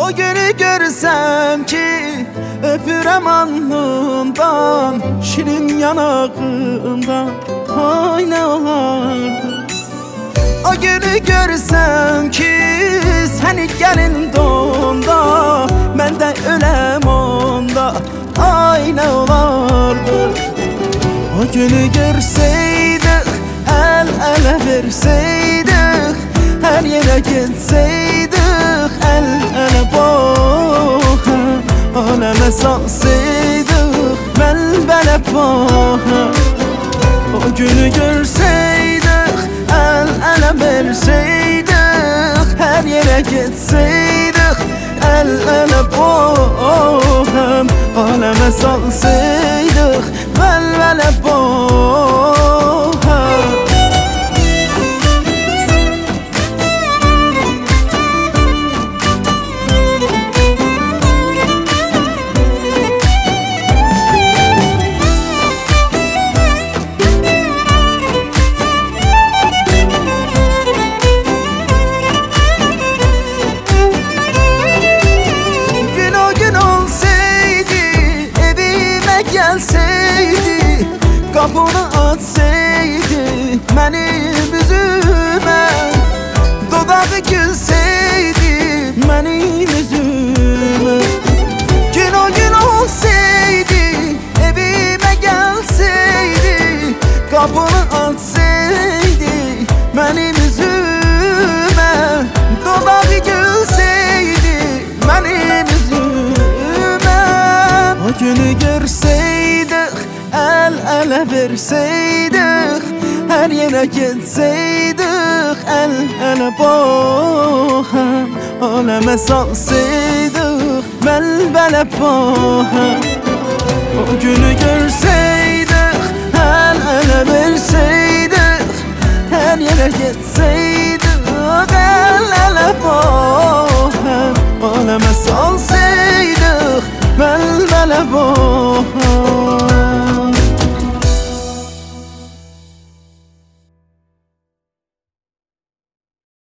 O günü görsem ki öpürəm alnından, şirin yanağından, ay ne olardı. O günü görsem ki seni gəlin donda, mən də öləm onda, ay ne olardı. O günü görseydik, el ele verseydik, her yere gitseydik, el ele baxa, aleme salsaydık, mənbələ baxa. O günü görseydik, el ele verseydik, her yere gitseydik, el ele baxa, aleme salsaydık, mənbələ baxa. Gelseydi, kapını açsaydı benim üzüme, dodağı gülseydi benim yüzüme. Gün o gün olsaydı, evime gelseydi, kapını açsaydı benim yüzüme, dodağı gülseydi benim yüzüme. O günü görseydik, el ele verseydik, her yere gitseydik, el ele baxa, aleme salsaydık, mənbələ baxa. O günü görseydik, el ele verseydik, her yere gitseydik, el ele baxa, aleme salsaydık, mənbələ baxa.